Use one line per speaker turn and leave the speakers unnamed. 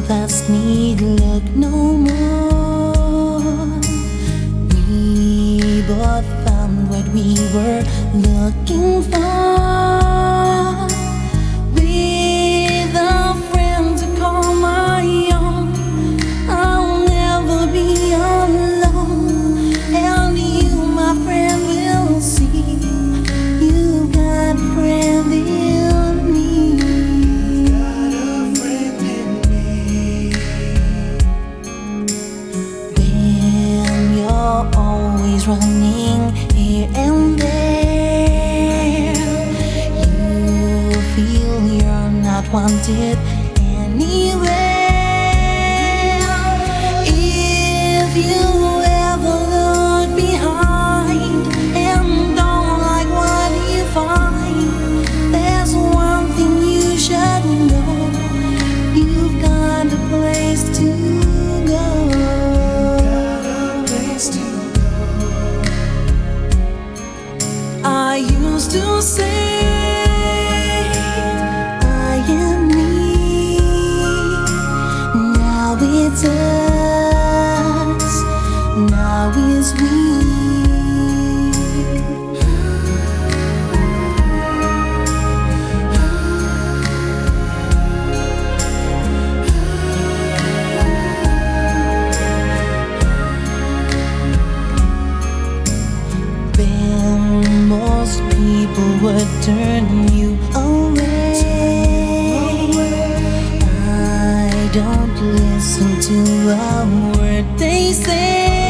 of us need look no more. We both found what we were looking for. With a friend to call my own, I'll never be alone. And you, my friend, will see you got a friend in me.
Got a friend in me.
When you're always running here and there, you feel you're not wanted anywhere. If you ever look behind and don't like what you find, there's one thing you should know: you've got a place to go.
Got a place to go.
I used to say I am me. Now it's us. Now it's we. When most people would turn you away, I don't listen to a word they say.